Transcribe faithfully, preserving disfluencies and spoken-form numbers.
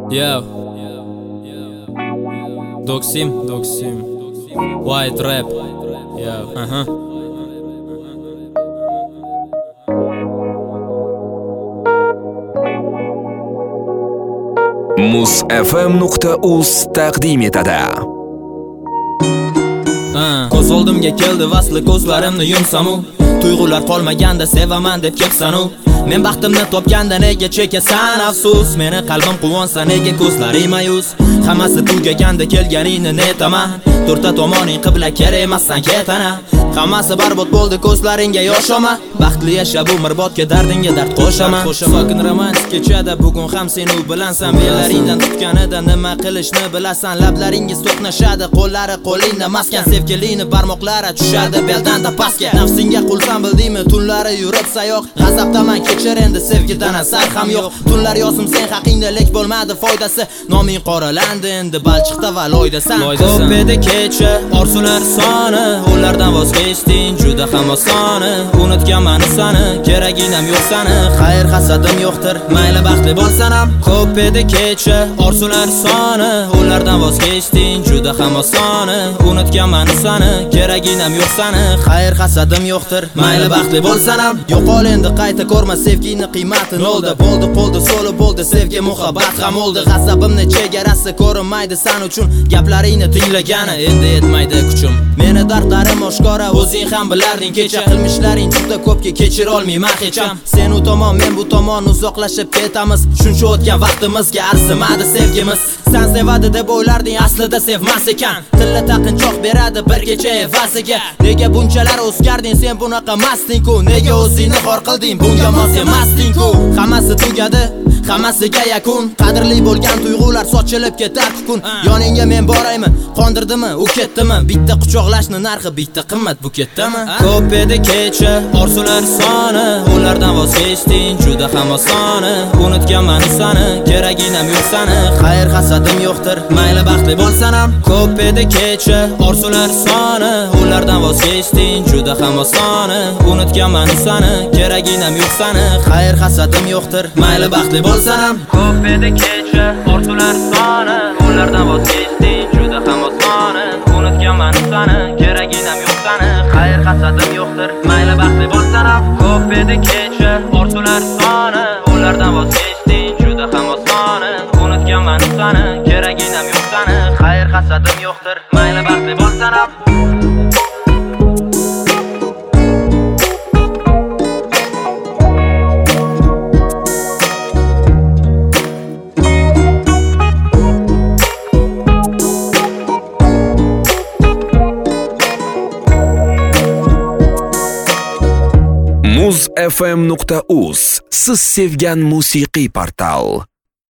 Yo. Doksim, Doksim. White rap. Yo. Aha. muz f m nuqta uz taqdim etadi. Ko'z oldimga keldi vasli ko'zlarimni yumsam u tuyg'ular qolmaganda sevaman deb kepsan u. Men baxtimni topganda nega chekasan afsus? Meni qalbim quvonsa nega ko'zlaring mayus? Hammasi tugaganda kelganingni netaman. To'rtta tomoning qibla kerak emassan ketana. Hammasi barbod bo'ldi ko'zlaringga yosh olma. Baxtli yasha bu umrbodga dardingga dard qo'shaman. Sokin romantik kechada bugun ham sen u bilansan. Belaringdan tutganida nima qilishni bilasan. Lablaringiz to'qnashadi, qo'llari qo'lingda maskan. Sevgilini barmoqlari tushadi beldan da pastga. Nafsingga qulsan bildingmi tunlari yurib sayoq. G'azabdaman kechir endi sevgidan asar ham yo'q. Tunlar yozim sen haqingda lek bo'lmadi foydasi. Noming qoralandi endi balchiqda va loydasan. Ko'p edi kecha orzular soni, ulardan voz kechding juda ham osoni. Unutganman sani, keraginam yo'q sani. Xayr hasadim yo'qdir, mayli baxtli bo'lsan ham. Ko'p edi kecha orzular soni, ulardan voz kechding juda ham osoni. Unutganman sani, keraginam yo'q sani. Xayr hasadim yo'qdir, mayli baxtli bo'lsan ham. Yo'qol endi qayta ko'rma sevgini qiymati nolda. Bo'ldi bo'ldi so'li bo'ldi sevgi muhabbat ham oldi. G'azabimni chegarasi ko'rinmaydi san uchun. Gaplaringni tinglagani endi yetmaydi kuchim. Meni dardlarim oshkora o'zing ham bilarding. Kecha qilmishlaring juda ko'pga kechira olmayman hech ham. Sen u tomon men bu tomon uzoqlashib ketamiz. Shuncha o'tgan vaqtimizga arzimadi sevgimiz. Sen sevadi deb o'ylarding aslida sevmas ekan. Tilla taqinchoq beradi bir kecha evaziga. Nega bunchalar o'zgarding sen bunaqa masding-ku? Nega o'zingni xor qilding bunga mos emasding-ku? Hammasi tugadi, hammasiga yakun. Qadrli bo'lgan tuyg'ular sochilib ketar kun. Yoningga men borayman, qondirdimi u ketdimi? Bitta quchoqlashni narxi bitta qimmat bu ketdimi? Ko'p edi kecha orzular soni, ulardan voz kechding juda ham osoni. Unutganman sani, keraginam yo'q sani. Xayr hasadim yo'qdir, mayli baxtli bo'lsan ham. Ko'p edi kecha orzular soni, ulardan voz kechding juda ham osoni. Unutganman sani, keraginam yo'q sani. Xayr hasadim yo'qdir, mayli baxtli bo'lsan ham. Ko'p edi kecha orzular soni, ulardan voz kechding juda ham osoni. Unutganman sani, keraginam yo'q sani. Xayr hasadim yo'qdir, mayli baxtli bo'lsan ham. Ko'p edi kecha orzular soni, ulardan voz kechding juda ham osoni. Unutganman sani, keraginam yo'q sani. Xayr hasadim yo'qdir, mayli baxtli bo'lsan ham. muz f m nuqta uz siz sevgan musiqiy portal.